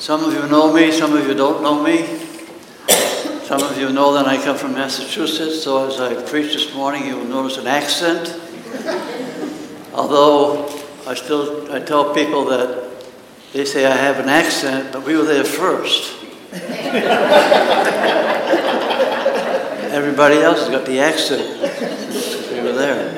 Some of you know me, some of you don't know me. Some of you know that I come from Massachusetts, so as I preach this morning, you will notice an accent. Although I tell people that they say I have an accent, but we were there first. Everybody else has got the accent. We were there.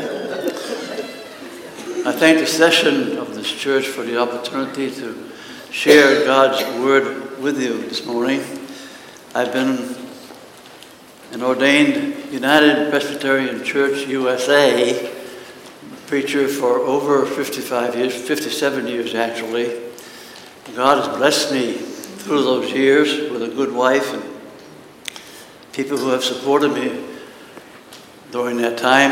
I thank the session of this church for the opportunity to share God's word with you this morning. I've been an ordained United Presbyterian Church USA preacher for over 55 years, 57 years actually. God has blessed me through those years with a good wife and people who have supported me during that time.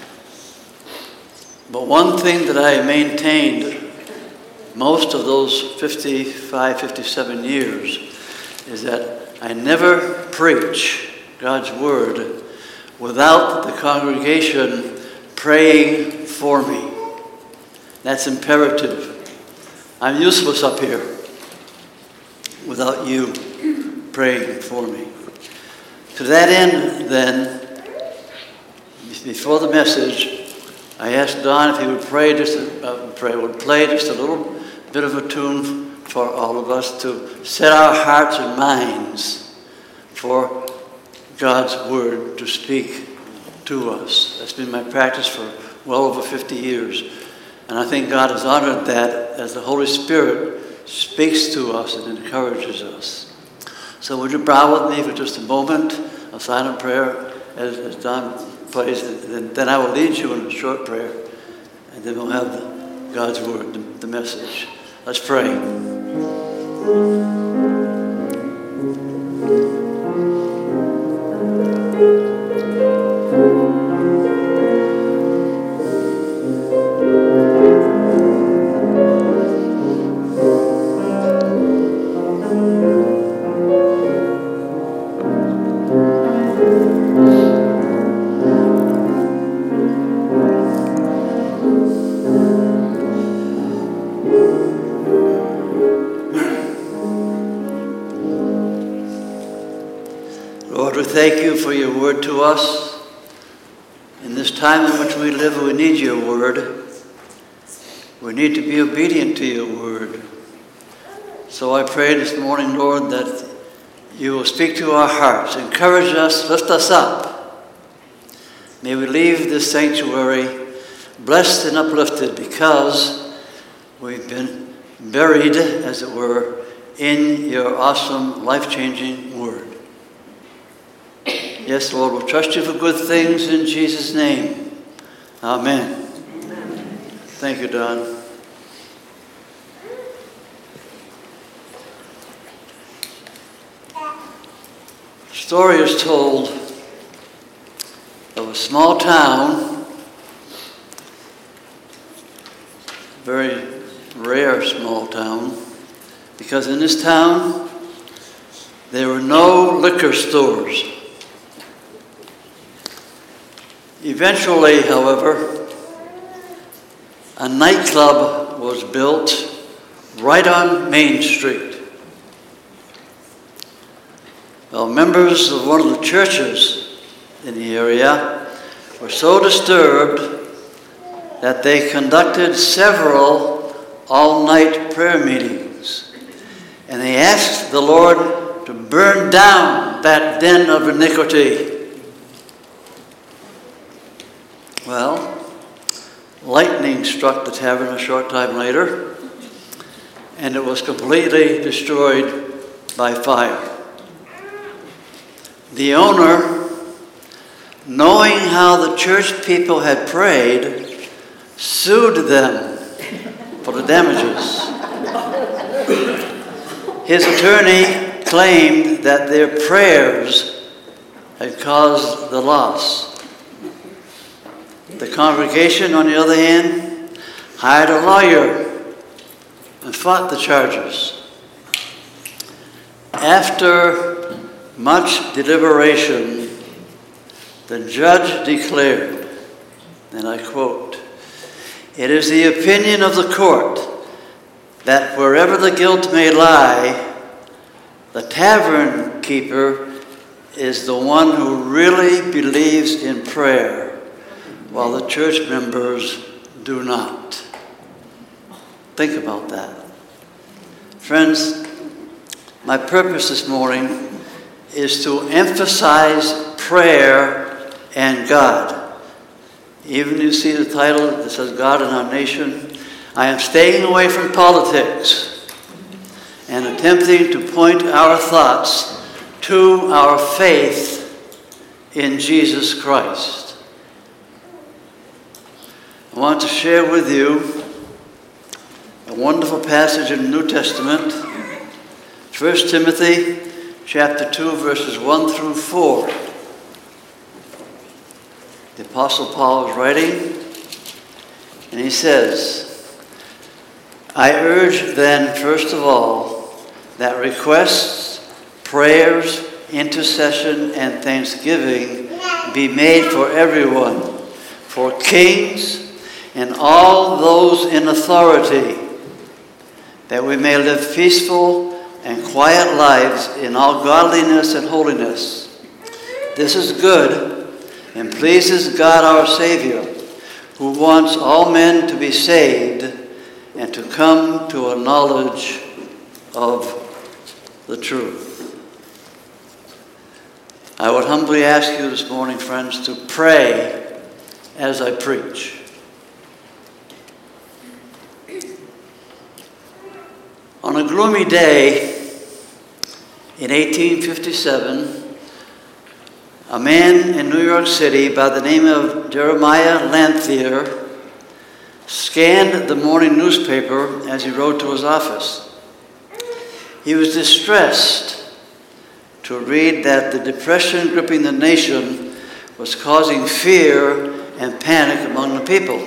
But one thing that I maintained most of those 55, 57 years is that I never preach God's word without the congregation praying for me. That's imperative. I'm useless up here without you praying for me. To that end, then, before the message, I asked Don if he would play just a little bit of a tune for all of us to set our hearts and minds for God's word to speak to us. That's been my practice for well over 50 years. And I think God has honored that as the Holy Spirit speaks to us and encourages us. So would you bow with me for just a moment of silent prayer as Don plays, and then I will lead you in a short prayer, and then we'll have God's word, the message. Let's pray. Thank you for your word to us. In this time in which we live, we need your word. We need to be obedient to your word. So I pray this morning, Lord, that you will speak to our hearts, encourage us, lift us up. May we leave this sanctuary blessed and uplifted because we've been buried, as it were, in your awesome, life-changing word. Yes, Lord, we'll trust you for good things in Jesus' name. Amen. Amen. Thank you, Don. The story is told of a small town, very rare small town, because in this town there were no liquor stores. Eventually, however, a nightclub was built right on Main Street. Well, members of one of the churches in the area were so disturbed that they conducted several all-night prayer meetings. And they asked the Lord to burn down that den of iniquity. Well, lightning struck the tavern a short time later, and it was completely destroyed by fire. The owner, knowing how the church people had prayed, sued them for the damages. His attorney claimed that their prayers had caused the loss. The congregation, on the other hand, hired a lawyer and fought the charges. After much deliberation, the judge declared, and I quote, "It is the opinion of the court that wherever the guilt may lie, The tavern keeper is the one who really believes in prayer, while the church members do not. Think about that. Friends, my purpose this morning is to emphasize prayer and God. Even you see the title that says God in our nation. I am staying away from politics and attempting to point our thoughts to our faith in Jesus Christ. I want to share with you a wonderful passage in the New Testament, 1 Timothy chapter 2, verses 1 through 4. The Apostle Paul is writing, and he says, I urge then, first of all, that requests, prayers, intercession, and thanksgiving be made for everyone, for kings and all those in authority, that we may live peaceful and quiet lives in all godliness and holiness. This is good and pleases God our Savior, who wants all men to be saved and to come to a knowledge of the truth. I would humbly ask you this morning, friends, to pray as I preach. On a gloomy day in 1857, a man in New York City by the name of Jeremiah Lanphier scanned the morning newspaper as he rode to his office. He was distressed to read that the depression gripping the nation was causing fear and panic among the people.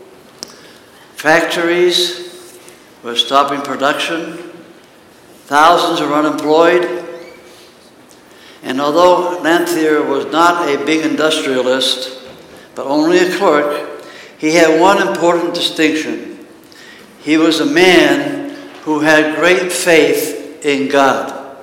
Factories were stopping production. Thousands are unemployed. And although Lanphier was not a big industrialist, but only a clerk, he had one important distinction. He was a man who had great faith in God.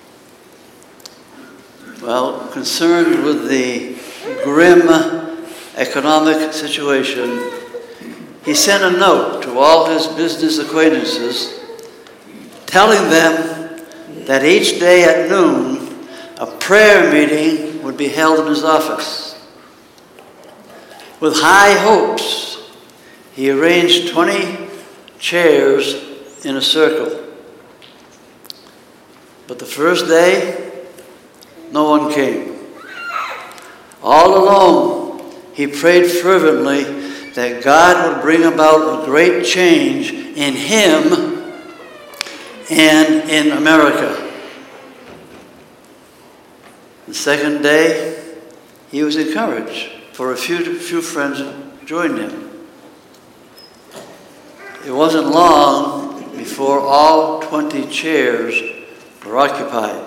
Well, concerned with the grim economic situation, he sent a note to all his business acquaintances telling them that each day at noon a prayer meeting would be held in his office. With high hopes, he arranged 20 chairs in a circle. But the first day, no one came. All alone, he prayed fervently that God would bring about a great change in him and in America. The second day, he was encouraged, for a few friends joined him. It wasn't long before all 20 chairs were occupied.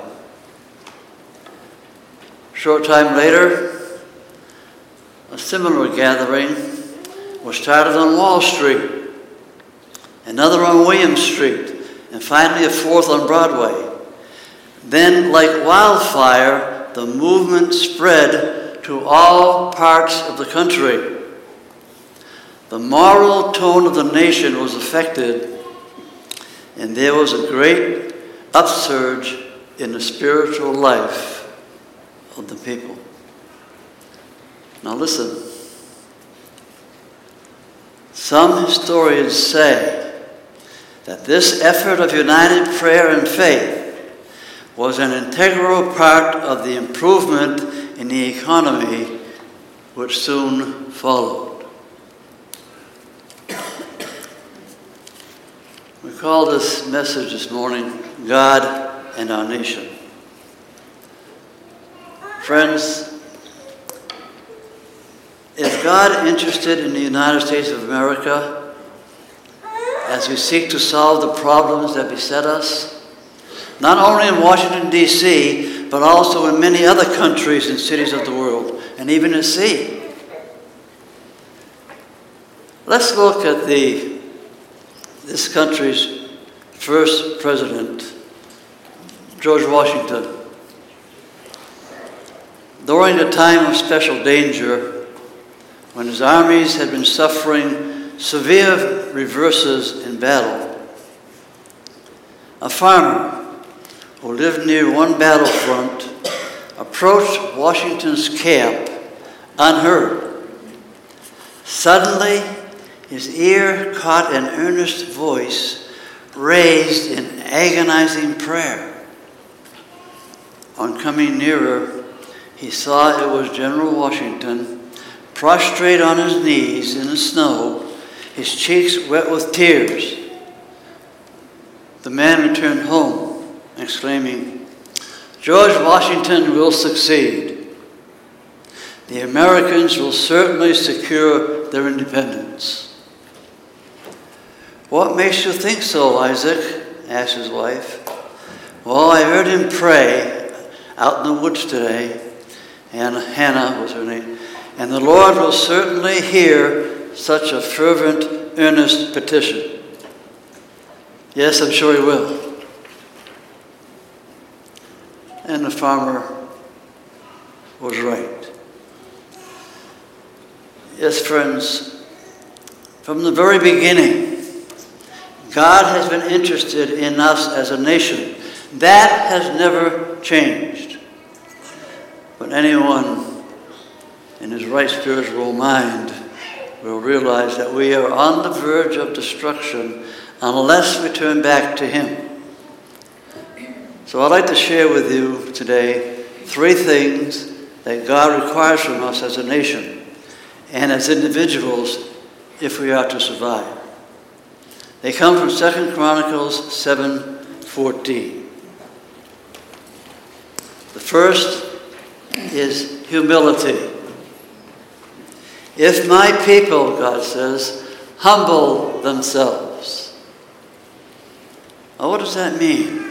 A short time later, a similar gathering was started on Wall Street, another on William Street, and finally a fourth on Broadway. Then, like wildfire, the movement spread to all parts of the country. The moral tone of the nation was affected, and there was a great upsurge in the spiritual life of the people. Now listen. Some historians say that this effort of united prayer and faith was an integral part of the improvement in the economy which soon followed. We call this message this morning, God and Our Nation. Friends, is God interested in the United States of America as we seek to solve the problems that beset us? Not only in Washington, D.C., but also in many other countries and cities of the world, and even at sea. Let's look at this country's first president, George Washington. During a time of special danger, when his armies had been suffering severe reverses in battle, a farmer who lived near one battlefront approached Washington's camp unheard. Suddenly, his ear caught an earnest voice raised in agonizing prayer. On coming nearer, he saw it was General Washington, prostrate on his knees in the snow, his cheeks wet with tears. The man returned home, exclaiming, "George Washington will succeed. The Americans will certainly secure their independence." "What makes you think so, Isaac?" asked his wife. "Well, I heard him pray out in the woods today," and Hannah was her name, "and the Lord will certainly hear such a fervent, earnest petition." "Yes, I'm sure he will." And the farmer was right. Yes, friends, from the very beginning, God has been interested in us as a nation. That has never changed. But anyone in his right spiritual mind will realize that we are on the verge of destruction unless we turn back to him. So I'd like to share with you today 3 things that God requires from us as a nation and as individuals if we are to survive. They come from 2 Chronicles 7:14. The first is humility. If my people, God says, humble themselves. Now, what does that mean?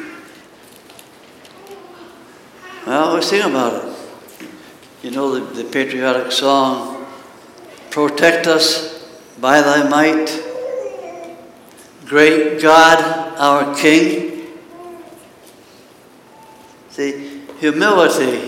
Well, we sing about it. You know the patriotic song, "Protect us by thy might, great God, our King." See, humility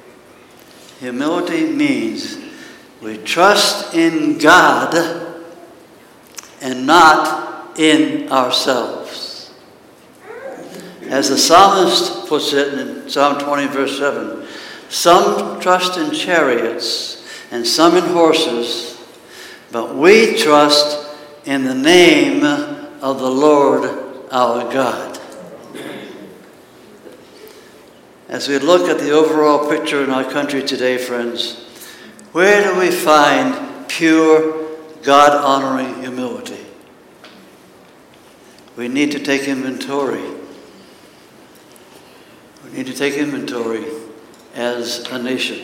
means we trust in God and not in ourselves. As the psalmist puts it in Psalm 20, verse 7, "Some trust in chariots and some in horses, but we trust in the name of the Lord our God." As we look at the overall picture in our country today, friends, where do we find pure, God-honoring humility? We need to take inventory. We need to take inventory as a nation.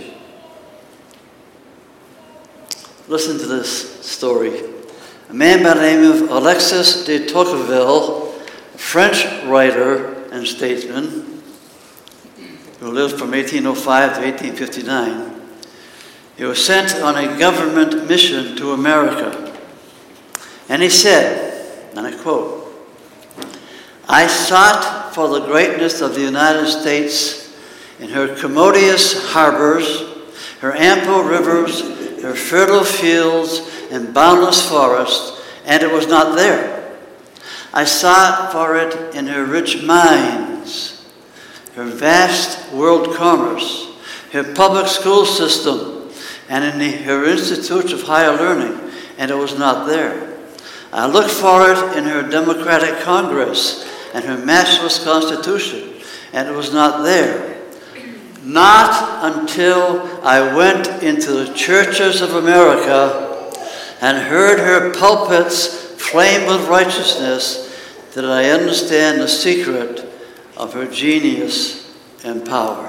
Listen to this story. A man by the name of Alexis de Tocqueville, a French writer and statesman who lived from 1805 to 1859, he was sent on a government mission to America. And he said, and I quote, "I sought for the greatness of the United States in her commodious harbors, her ample rivers, her fertile fields, and boundless forests, and it was not there. I sought for it in her rich mines, her vast world commerce, her public school system, and in her institutes of higher learning, and it was not there. I looked for it in her democratic Congress and her matchless Constitution, and it was not there. Not until I went into the churches of America and heard her pulpits flame with righteousness did I understand the secret of her genius and power."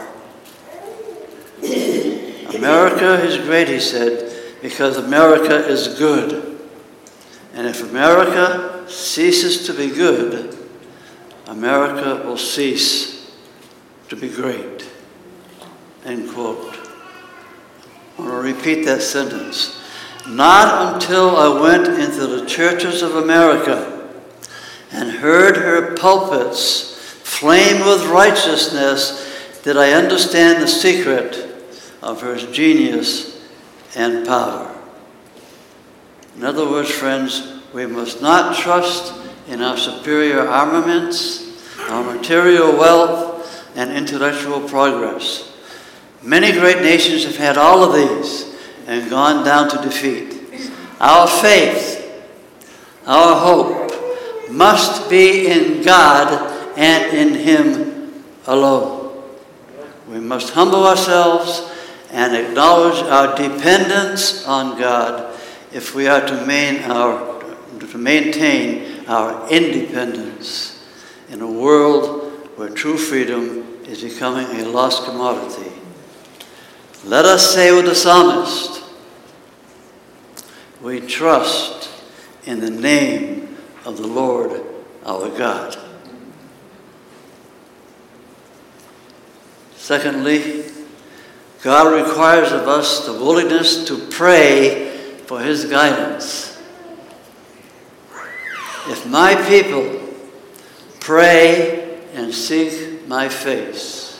America is great, he said, because America is good. And if America ceases to be good, America will cease to be great. End quote. I want to repeat that sentence. Not until I went into the churches of America and heard her pulpits Aflame with righteousness did I understand the secret of her genius and power. In other words, friends, we must not trust in our superior armaments, our material wealth, and intellectual progress. Many great nations have had all of these and gone down to defeat. Our faith, our hope, must be in God and in Him alone. We must humble ourselves and acknowledge our dependence on God if we are to maintain our independence in a world where true freedom is becoming a lost commodity. Let us say with the psalmist, we trust in the name of the Lord our God. Secondly, God requires of us the willingness to pray for His guidance. If my people pray and seek my face,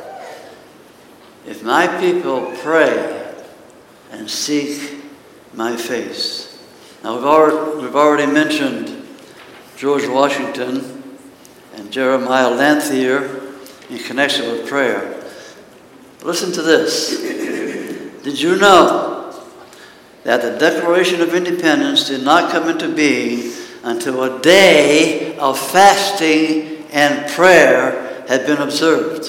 if my people pray and seek my face. Now we've already mentioned George Washington and Jeremiah Lanthier in connection with prayer. Listen to this. Did you know that the Declaration of Independence did not come into being until a day of fasting and prayer had been observed?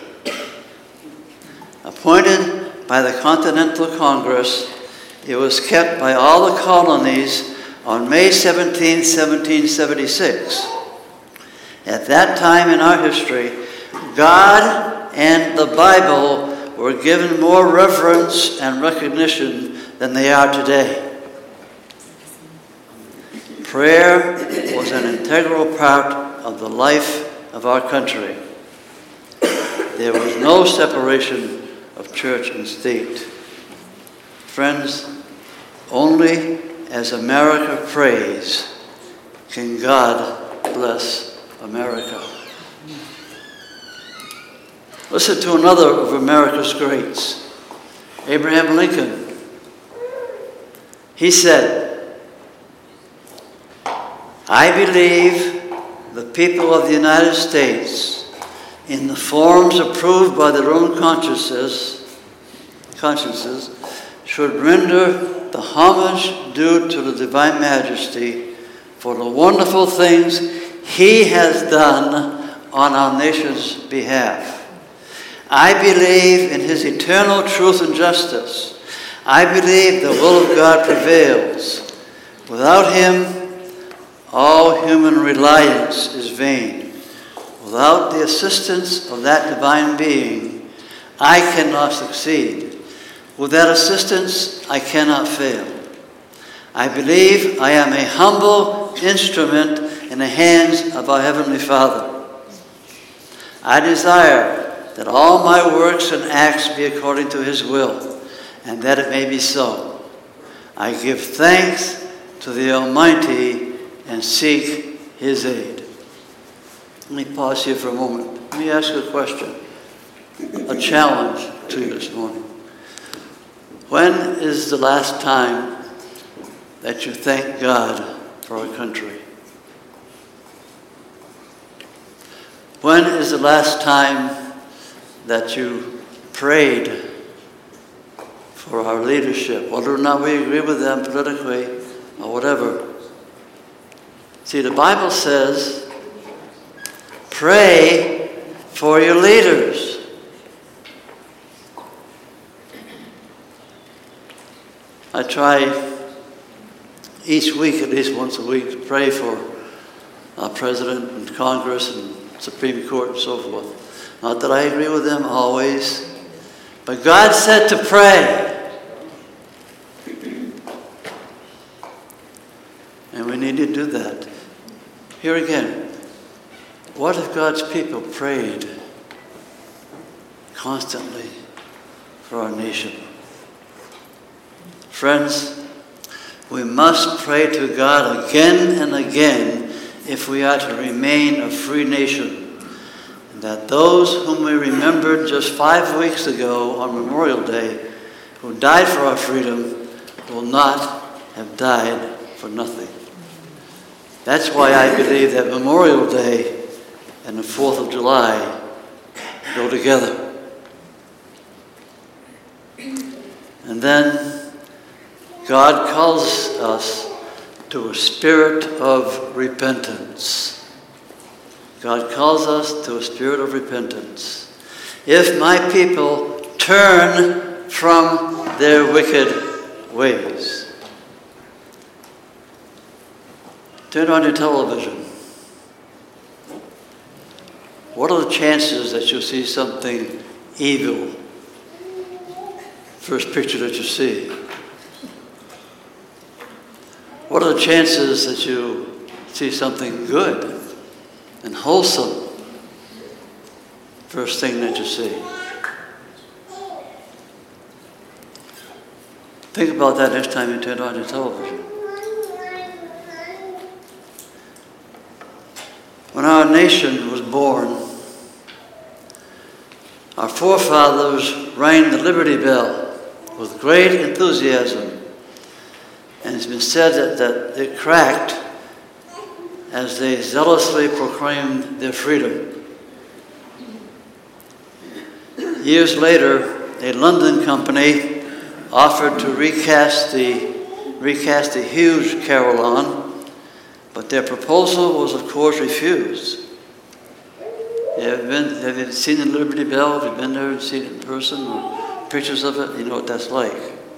Appointed by the Continental Congress, it was kept by all the colonies on May 17, 1776. At that time in our history, God and the Bible were given more reverence and recognition than they are today. Prayer was an integral part of the life of our country. There was no separation of church and state. Friends, only as America prays can God bless America. Listen to another of America's greats, Abraham Lincoln. He said, I believe the people of the United States, in the forms approved by their own consciences, should render the homage due to the Divine Majesty for the wonderful things He has done on our nation's behalf. I believe in His eternal truth and justice. I believe the will of God prevails. Without Him, all human reliance is vain. Without the assistance of that divine being, I cannot succeed. With that assistance, I cannot fail. I believe I am a humble instrument in the hands of our Heavenly Father. I desire that all my works and acts be according to His will, and that it may be so. I give thanks to the Almighty and seek His aid. Let me pause here for a moment. Let me ask you a question, a challenge to you this morning. When is the last time that you thank God for our country? When is the last time that you prayed for our leadership, whether or not we agree with them politically or whatever? See, the Bible says, pray for your leaders. I try each week, at least once a week, to pray for our President and Congress and Supreme Court and so forth. Not that I agree with them always, but God said to pray. And we need to do that. Here again, what if God's people prayed constantly for our nation? Friends, we must pray to God again and again if we are to remain a free nation. that those whom we remembered just 5 weeks ago on Memorial Day, who died for our freedom, will not have died for nothing. That's why I believe that Memorial Day and the 4th of July go together. And then God calls us to a spirit of repentance. God calls us to a spirit of repentance. If my people turn from their wicked ways. Turn on your television. What are the chances that you'll see something evil? First picture that you see. What are the chances that you see something good and wholesome? First thing that you see. Think about that next time you turn on your television. When our nation was born, our forefathers rang the Liberty Bell with great enthusiasm. And it's been said that it cracked as they zealously proclaimed their freedom. Years later, a London company offered to recast the huge carillon, but their proposal was, of course, refused. Have you seen the Liberty Bell? Have you been there and seen it in person or pictures of it? You know what that's like.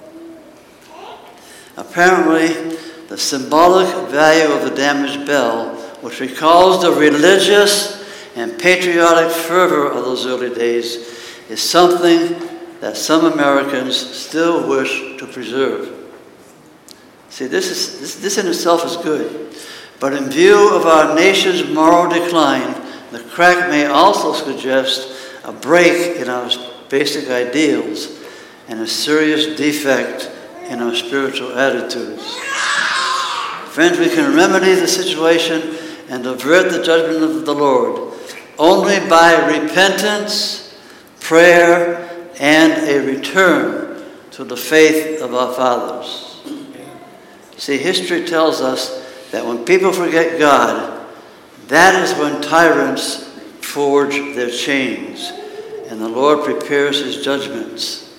Apparently, the symbolic value of the damaged bell, which recalls the religious and patriotic fervor of those early days, is something that some Americans still wish to preserve. See, this in itself is good. But in view of our nation's moral decline, the crack may also suggest a break in our basic ideals and a serious defect in our spiritual attitudes. Friends, we can remedy the situation and avert the judgment of the Lord only by repentance, prayer, and a return to the faith of our fathers. See, history tells us that when people forget God, that is when tyrants forge their chains, and the Lord prepares his judgments.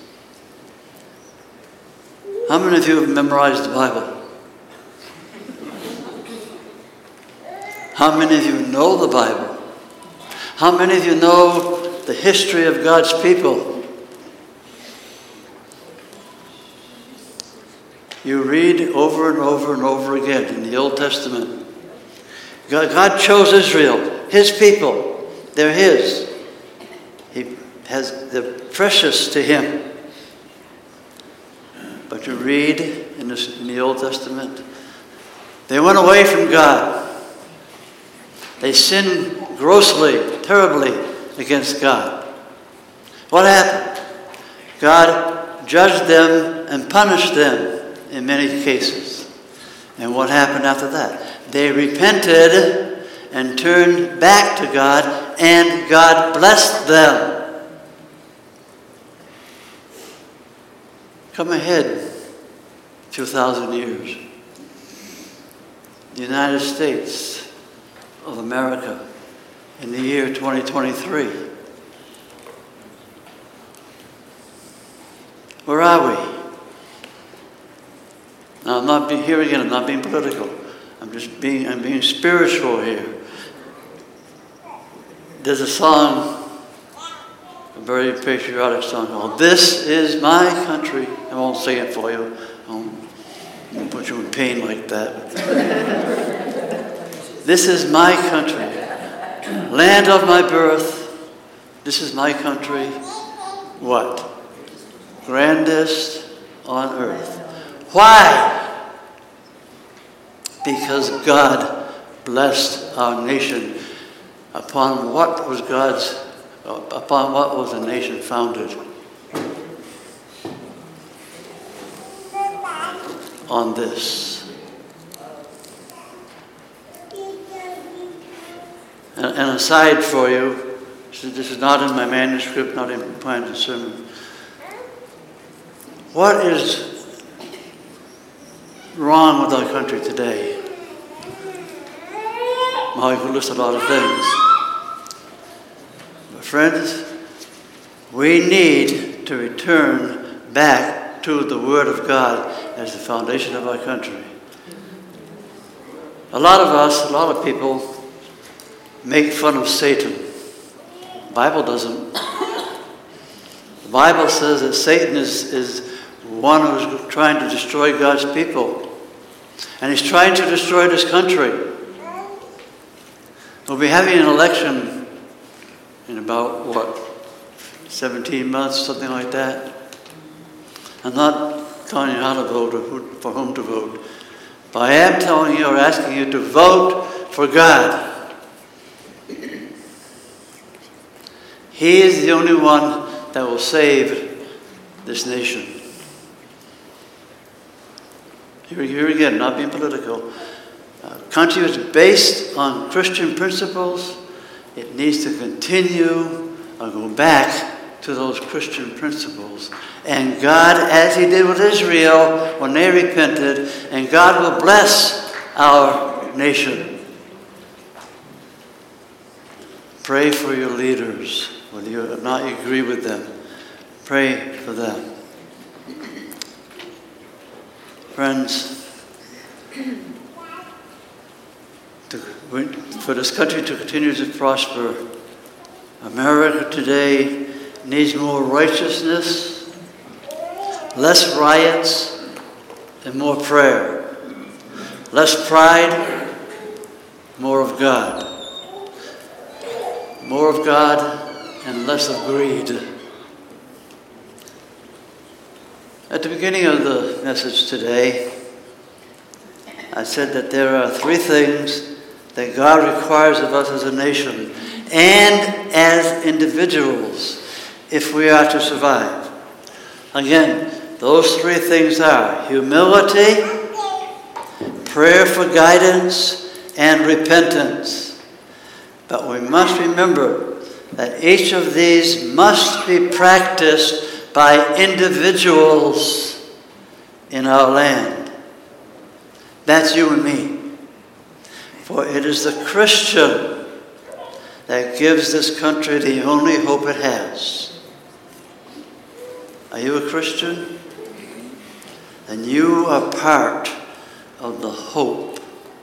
How many of you have memorized the Bible? How many of you know the Bible? How many of you know the history of God's people? You read over and over and over again in the Old Testament. God chose Israel, his people. They're his. They're precious to him. But you read in the Old Testament, they went away from God. They sinned grossly, terribly against God. What happened? God judged them and punished them in many cases. And what happened after that? They repented and turned back to God, and God blessed them. Come ahead a few thousand years. The United States of America in the year 2023. Where are we? Now, I'm not being political. I'm being spiritual here. There's a song, a very patriotic song called "This Is My Country." I won't sing it for you. I won't put you in pain like that. This is my country, land of my birth. This is my country. What? Grandest on earth. Why? Because God blessed our nation upon what was the nation founded? On this. And aside for you, This is not in my manuscript, not in my planned sermon. What is wrong with our country today? Well, we could list a lot of things. But friends, we need to return back to the Word of God as the foundation of our country. A lot of people make fun of Satan. The Bible doesn't. The Bible says that Satan is one who's trying to destroy God's people. And he's trying to destroy this country. We'll be having an election in about, 17 months, something like that. I'm not telling you how to vote or for whom to vote. But I am telling you or asking you to vote for God. He is the only one that will save this nation. Here again, not being political. Country is based on Christian principles. It needs to continue or go back to those Christian principles. And God, as he did with Israel when they repented, and God will bless our nation. Pray for your leaders, whether you or not agree with them. Pray for them. Friends, for this country to continue to prosper, America today needs more righteousness, less riots, and more prayer. Less pride, more of God. More of God and less of greed. At the beginning of the message today, I said that there are 3 things that God requires of us as a nation and as individuals if we are to survive. Again, those 3 things are humility, prayer for guidance, and repentance. But we must remember that each of these must be practiced by individuals in our land. That's you and me. For it is the Christian that gives this country the only hope it has. Are you a Christian? Then you are part of the hope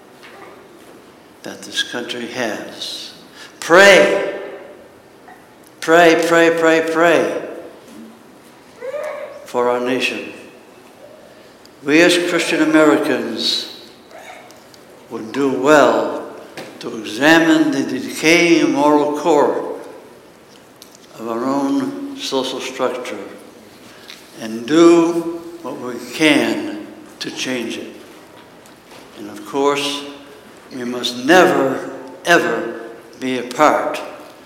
that this country has. Pray. Pray, pray, pray, pray for our nation. We as Christian Americans would do well to examine the decaying moral core of our own social structure and do what we can to change it. And of course, we must never, ever be a part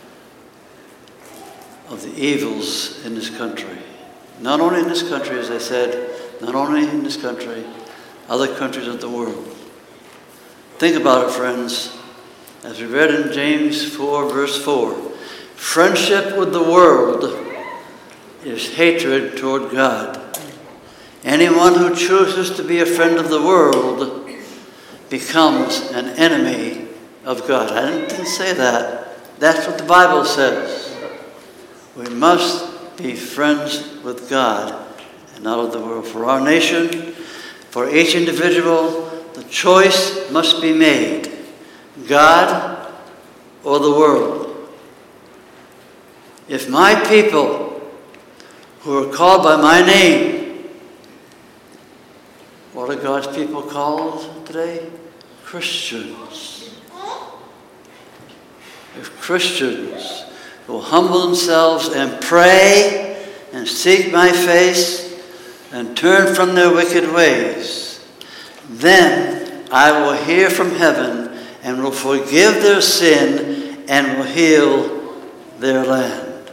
of the evils in this country. Not only in this country, as I said, not only in this country, other countries of the world. Think about it, friends. As we read in James 4, verse 4, friendship with the world is hatred toward God. Anyone who chooses to be a friend of the world becomes an enemy of God. I didn't say that. That's what the Bible says. We must be friends with God and not of the world. For our nation, for each individual, the choice must be made. God or the world. If my people who are called by my name, what are God's people called today? Christians. If Christians will humble themselves and pray and seek my face and turn from their wicked ways, then I will hear from heaven and will forgive their sin and will heal their land.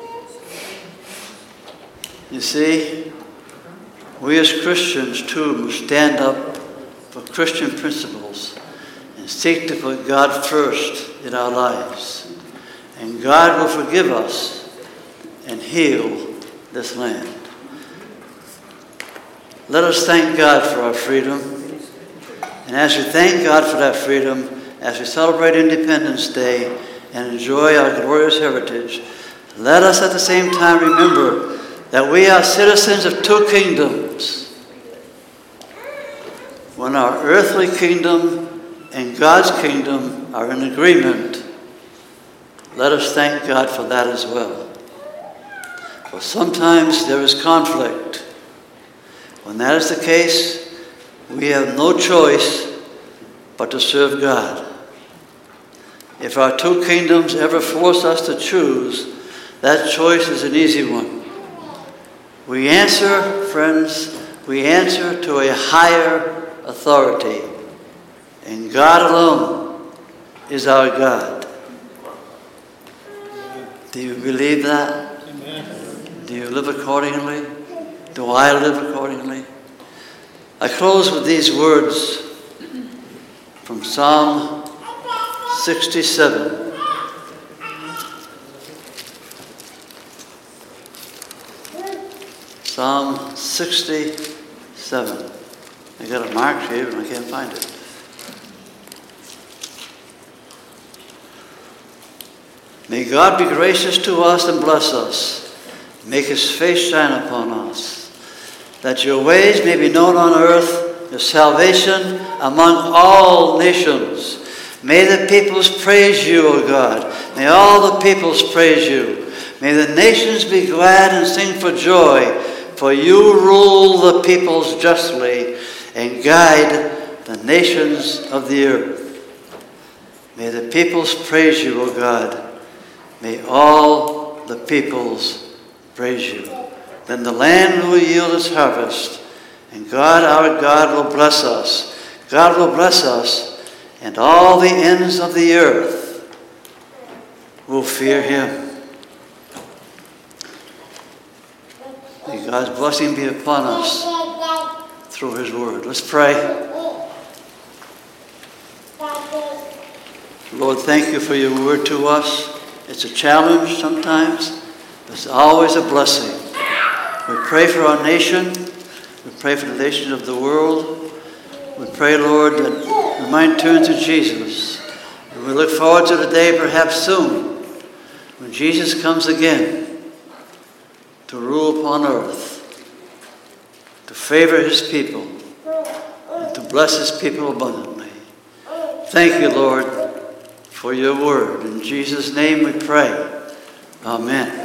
You see, we as Christians too must stand up for Christian principles and seek to put God first in our lives. and God will forgive us and heal this land. Let us thank God for our freedom. And as we thank God for that freedom, as we celebrate Independence Day and enjoy our glorious heritage, let us at the same time remember that we are citizens of two kingdoms. When our earthly kingdom and God's kingdom are in agreement, let us thank God for that as well. For sometimes there is conflict. When that is the case, we have no choice but to serve God. If our two kingdoms ever force us to choose, that choice is an easy one. We answer, friends, we answer to a higher authority. And God alone is our God. Do you believe that? Amen. Do you live accordingly? Do I live accordingly? I close with these words from Psalm 67. Psalm 67. I got it marked here and I can't find it. May God be gracious to us and bless us. Make his face shine upon us, that your ways may be known on earth, your salvation among all nations. May the peoples praise you, O God. May all the peoples praise you. May the nations be glad and sing for joy, for you rule the peoples justly and guide the nations of the earth. May the peoples praise you, O God. May all the peoples praise you. Then the land will yield its harvest, and God, our God, will bless us. God will bless us, and all the ends of the earth will fear him. May God's blessing be upon us through his word. Let's pray. Lord, thank you for your word to us. It's a challenge sometimes, but it's always a blessing. We pray for our nation. We pray for the nations of the world. We pray, Lord, that we might turn to Jesus. And we look forward to the day, perhaps soon, when Jesus comes again to rule upon earth, to favor his people, and to bless his people abundantly. Thank you, Lord, for your word. In Jesus' name we pray. Amen.